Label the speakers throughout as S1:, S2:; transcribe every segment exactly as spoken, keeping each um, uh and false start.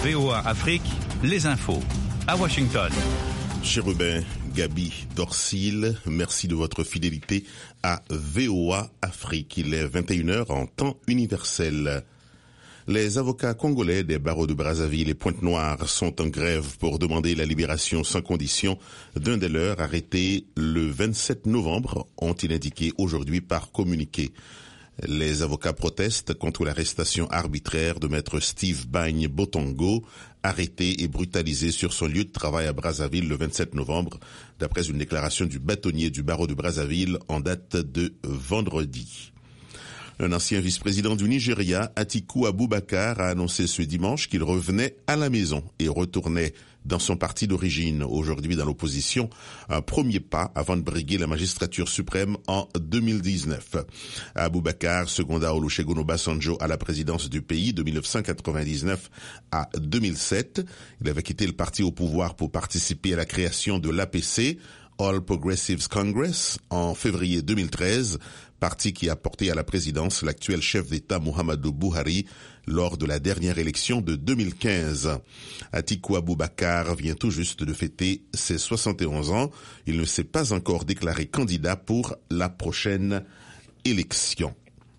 S1: V O A Afrique, les infos. À Washington.
S2: Chérubin Gabi Dorsil, merci de votre fidélité à V O A Afrique. Il est vingt et une heures en temps universel. Les avocats congolais des barreaux de Brazzaville et Pointe-Noire sont en grève pour demander la libération sans condition d'un des leurs arrêtés le vingt-sept novembre, ont-ils indiqué aujourd'hui par communiqué. Les avocats protestent contre l'arrestation arbitraire de maître Steve Bagne Botongo, arrêté et brutalisé sur son lieu de travail à Brazzaville le vingt-sept novembre, d'après une déclaration du bâtonnier du barreau de Brazzaville en date de vendredi. Un ancien vice-président du Nigeria, Atiku Abubakar, a annoncé ce dimanche qu'il revenait à la maison et retournait dans son parti d'origine, aujourd'hui dans l'opposition, un premier pas avant de briguer la magistrature suprême en deux mille dix-neuf. Abubakar seconda Olusegun Obasanjo à la présidence du pays de mille neuf cent quatre-vingt-dix-neuf à deux mille sept. Il avait quitté le parti au pouvoir pour participer à la création de l'A P C, All Progressives Congress, en février deux mille treize, parti qui a porté à la présidence l'actuel chef d'État Muhammadu Buhari lors de la dernière élection de deux mille quinze. Atiku Abubakar vient tout juste de fêter ses soixante et onze ans. Il ne s'est pas encore déclaré candidat pour la prochaine élection.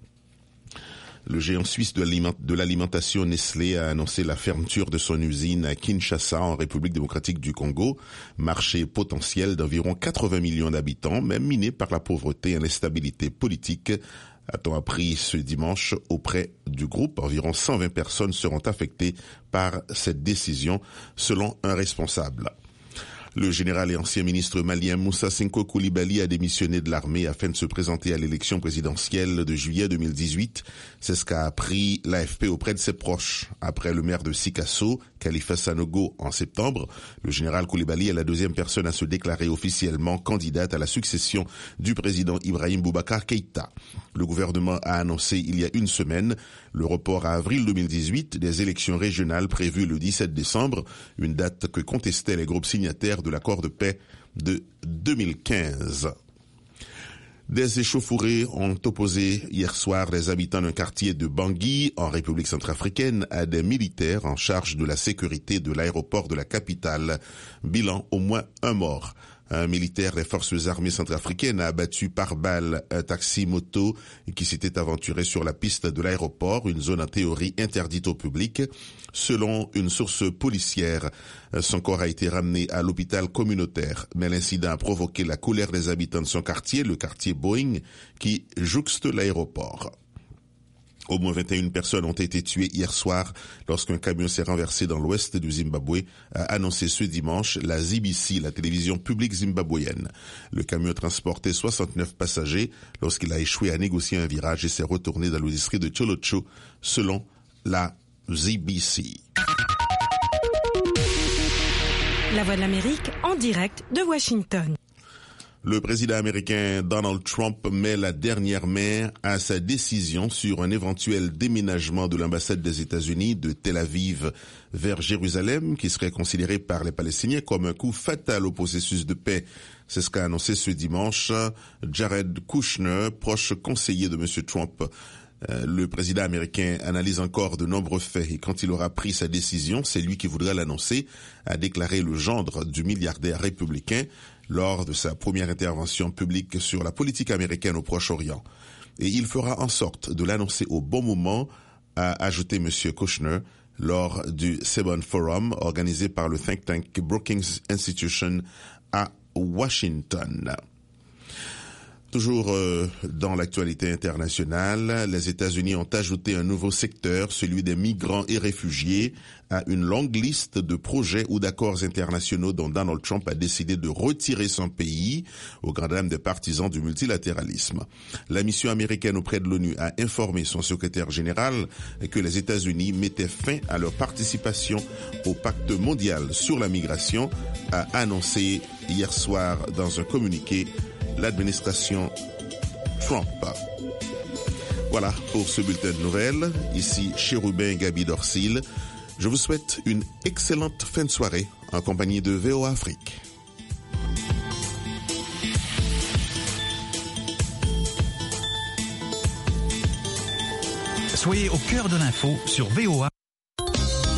S2: Le géant suisse de l'alimentation Nestlé a annoncé la fermeture de son usine à Kinshasa, en République démocratique du Congo, marché potentiel d'environ quatre-vingts millions d'habitants, même miné par la pauvreté et l'instabilité politique, a-t-on appris ce dimanche auprès du groupe. Environ cent vingt personnes seront affectées par cette décision, selon un responsable. Le général et ancien ministre malien Moussa Sinko Coulibaly a démissionné de l'armée afin de se présenter à l'élection présidentielle de juillet deux mille dix-huit. C'est ce qu'a appris l'A F P auprès de ses proches. Après le maire de Sikasso, Khalifa Sanogo, en septembre, le général Coulibaly est la deuxième personne à se déclarer officiellement candidate à la succession du président Ibrahim Boubacar Keïta. Le gouvernement a annoncé il y a une semaine le report à avril deux mille dix-huit des élections régionales prévues le dix-sept décembre, une date que contestaient les groupes signataires de l'accord de paix de deux mille quinze. Des échauffourées ont opposé hier soir les habitants d'un quartier de Bangui, en République centrafricaine, à des militaires en charge de la sécurité de l'aéroport de la capitale. Bilan, au moins un mort. Un militaire des forces armées centrafricaines a abattu par balle un taxi-moto qui s'était aventuré sur la piste de l'aéroport, une zone en théorie interdite au public. Selon une source policière, son corps a été ramené à l'hôpital communautaire, mais l'incident a provoqué la colère des habitants de son quartier, le quartier Boeing, qui jouxte l'aéroport. Au moins vingt et une personnes ont été tuées hier soir lorsqu'un camion s'est renversé dans l'ouest du Zimbabwe, a annoncé ce dimanche la Z B C, la télévision publique zimbabwéenne. Le camion transportait soixante-neuf passagers lorsqu'il a échoué à négocier un virage et s'est retourné dans le district de Tcholocho, selon la Z B C.
S3: La Voix de l'Amérique en direct de Washington.
S2: Le président américain Donald Trump met la dernière main à sa décision sur un éventuel déménagement de l'ambassade des États-Unis de Tel Aviv vers Jérusalem, qui serait considéré par les Palestiniens comme un coup fatal au processus de paix. C'est ce qu'a annoncé ce dimanche Jared Kushner, proche conseiller de M. Trump. Le président américain analyse encore de nombreux faits et quand il aura pris sa décision, c'est lui qui voudra l'annoncer, a déclaré le gendre du milliardaire républicain lors de sa première intervention publique sur la politique américaine au Proche-Orient. Et il fera en sorte de l'annoncer au bon moment, a ajouté M. Kushner, lors du Sebon Forum organisé par le think tank Brookings Institution à Washington. Toujours euh, dans l'actualité internationale, les États-Unis ont ajouté un nouveau secteur, celui des migrants et réfugiés, à une longue liste de projets ou d'accords internationaux dont Donald Trump a décidé de retirer son pays, au grand dam des partisans du multilatéralisme. La mission américaine auprès de l'ONU a informé son secrétaire général que les États-Unis mettaient fin à leur participation au pacte mondial sur la migration, a annoncé hier soir dans un communiqué l'administration Trump. Voilà pour ce bulletin de nouvelles. Ici Chérubin Gabi Dorsil. Je vous souhaite une excellente fin de soirée en compagnie de V O A Afrique.
S1: Soyez au cœur de l'info sur V O A.